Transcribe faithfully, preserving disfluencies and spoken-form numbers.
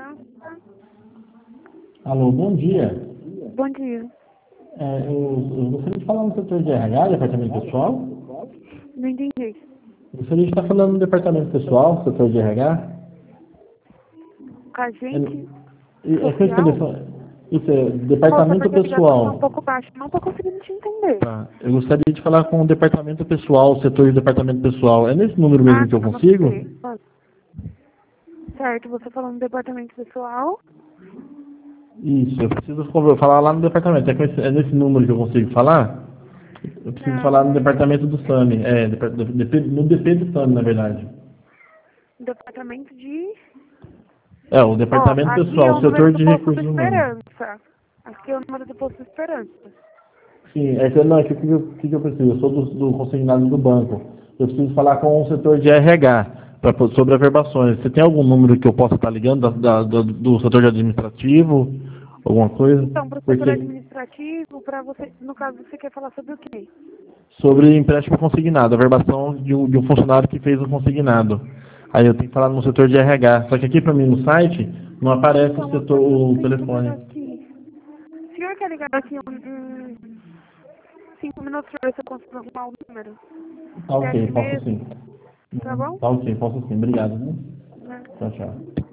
Alô, bom dia. Bom dia. É, eu, eu gostaria de falar no setor de R H, departamento pessoal. Não entendi. Eu gostaria de estar falando no departamento pessoal, setor de R H. Com a É, gente? é que esse Social? telefone, isso é Moça, departamento porque a ligação tá um pessoal. pouco baixa. Não tô conseguindo te entender. Tá. Eu gostaria de falar com o departamento pessoal, setor de departamento pessoal. É nesse número Ah, mesmo que eu tá, consigo? você. Certo, você falando do departamento pessoal. Isso, eu preciso conver- falar lá no departamento. É, com esse- é nesse número que eu consigo falar? Eu preciso Não, falar no não é departamento do SAMI. É, depar- D P no D P do SAMI, na verdade. departamento de... É, o Ó, departamento aqui é pessoal, o número setor do de Posto da recursos humanos. Esperança. Aqui é o número do Posto da Esperança. Sim, é que, não, é que o que, eu- que que eu preciso? Eu sou do, do consignado do banco. Eu preciso falar com o setor de R H pra, po- sobre averbações. Você tem algum número que eu possa estar ligando da, da- do, do setor de administrativo? Alguma coisa? Então, para o setor Porque administrativo, para você, no caso, você quer falar sobre o quê? sobre empréstimo consignado, averbação de um, de um funcionário que fez o consignado. Aí eu tenho que falar no setor de R H. Só que aqui para mim no site não aparece o Então, setor, moça, eu não o tenho número telefone. aqui. O senhor quer ligar daqui um, um, cinco minutos para ver se eu consigo arrumar o número? Tá É ok, aqui posso mesmo, sim. tá Uhum. bom? Tá ok, posso sim. Obrigado. Né? Né? Tchau, tchau.